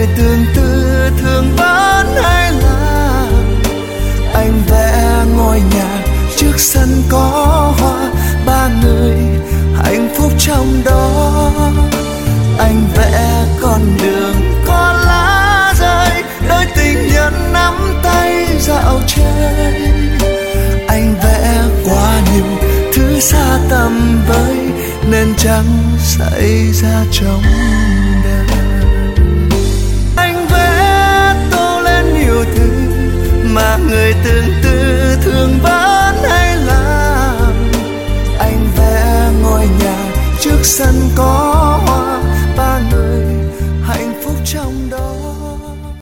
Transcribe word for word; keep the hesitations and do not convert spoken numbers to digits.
tương tư thường bán hay là anh vẽ ngôi nhà trước sân có hoa, ba người hạnh phúc trong đó. Anh vẽ con đường có lá rơi, đôi tình nhân nắm tay dạo chơi. Anh vẽ quá nhiều thứ xa tầm với nên chẳng xảy ra trong